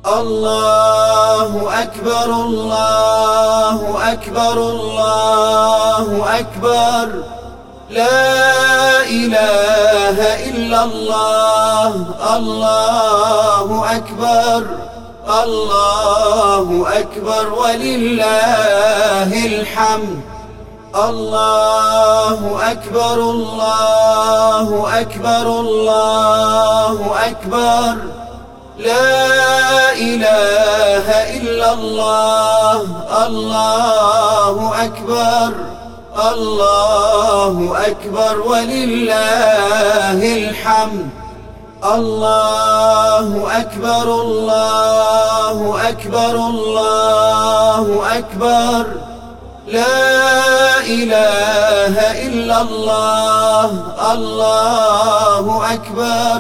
الله أكبر الله أكبر الله أكبر، لا إله إلا الله. الله أكبر الله أكبر ولله الحمد. الله أكبر الله أكبر الله أكبر، لا إله إلا الله. الله أكبر الله أكبر ولله الحمد. الله أكبر الله أكبر الله أكبر، لا إله إلا الله. الله أكبر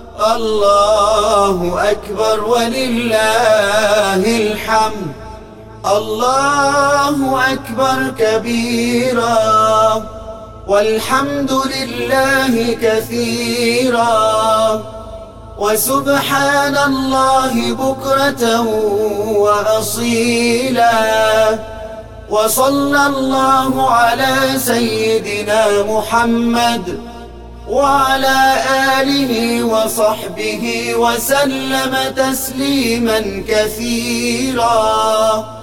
الله أكبر ولله الحمد. الله أكبر كبيرا والحمد لله كثيرا، وسبحان الله بكرة وأصيلا. وصلى الله على سيدنا محمد وعلى آله وصحبه وسلم تسليما كثيرا.